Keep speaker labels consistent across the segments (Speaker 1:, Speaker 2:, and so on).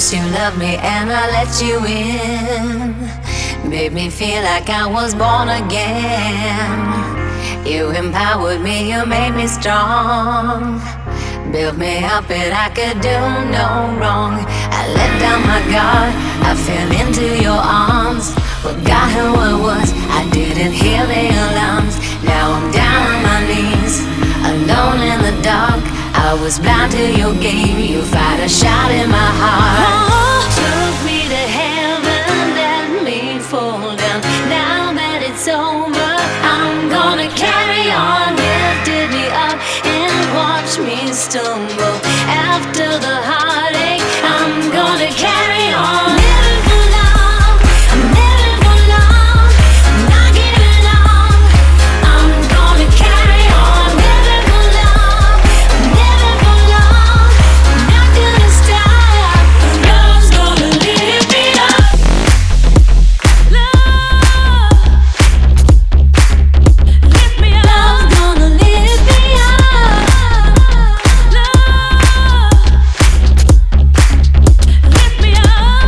Speaker 1: First you loved me and I let you in. Made me feel like I was born again. You empowered me, you made me strong. Built me up and I could do no wrong. I let down my guard, I fell into your arms. Forgot who I was, I didn't hear the alarms. Now I'm down on my knees, alone in the dark. I was blind to your game, you fired a shot in my heart. Took me to heaven, let me fall down. Now that it's over, I'm gonna carry on. Lifted me up and watch me stumble. After the heartache, I'm gonna carry on. Living for love, I'm living for love. I'm not giving up, I'm gonna carry on. Living for love, I'm living for love. I'm not gonna stop. Love's gonna lift me up. Love, lift me up. Love's gonna lift me up. Love, lift me up.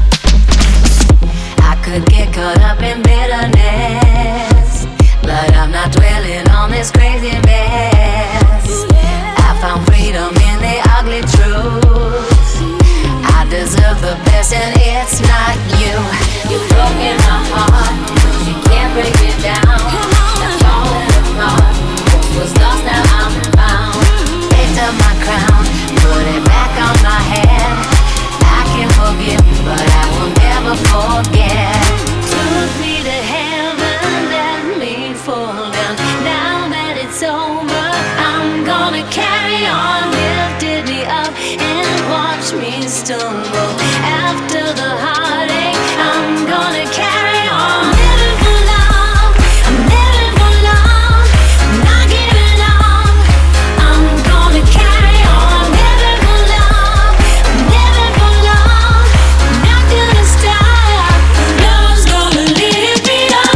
Speaker 1: I could get caught up in bitterness, but I'm not dwelling on this crazy mess. I found freedom in the ugly truth. I deserve the best and it's not you. You've broken my heart, but you can't break me down. I'm falling apart, what was lost now I'm found. Picked up my crown, put it back on my head. I can forgive, but I will never forget. Took me to heaven, let me fall down. Now that it's over, I'm gonna carry on. Lifted me up and watch me stumble. After the heartache, I'm gonna carry on. Living for love, I'm living for love. I'm not giving up, I'm gonna carry on. Living for love, I'm living for love. I'm not gonna stop. Love's gonna lift me up.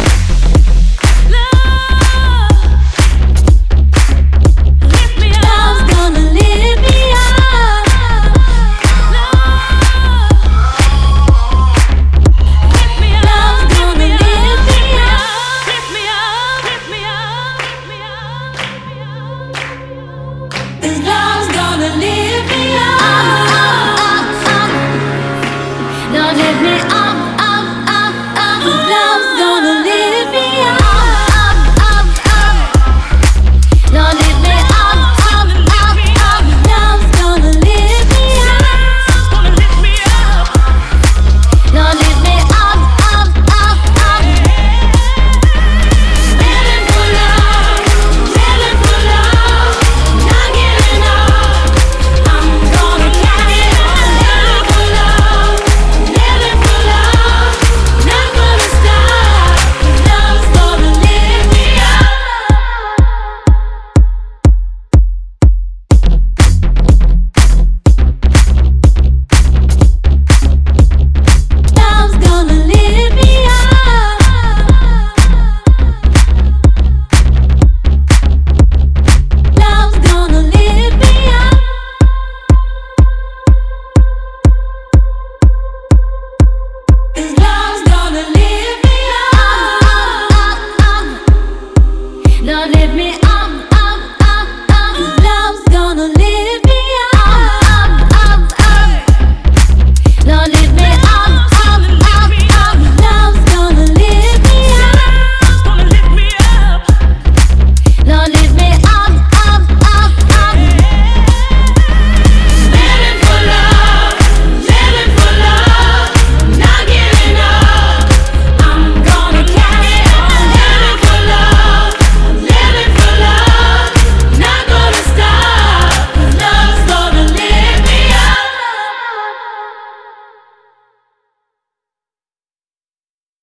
Speaker 1: Love, lift me up. Love's gonna lift me up. Love, lift me up. Love's gonna lift me up. Lift me up, lift me up, lift me up. 'Cause love